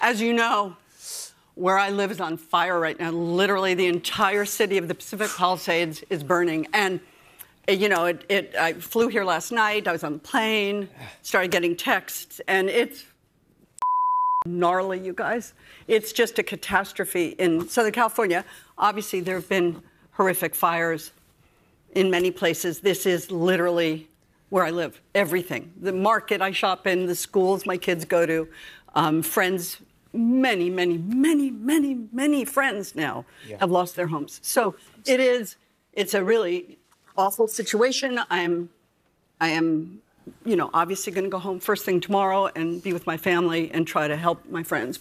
As you know, where I live is on fire right now. Literally, the entire city of the Pacific Palisades is burning. And, you know, I flew here last night. I was on the plane, started getting texts, and it's gnarly, you guys. It's just a catastrophe in Southern California. Obviously, there have been horrific fires in many places. This is literally where I live. Everything. The market I shop in, the schools my kids go to, friends, many friends now have lost their homes. So it's a really awful situation. I am, you know, obviously going to go home first thing tomorrow and be with my family and try to help my friends.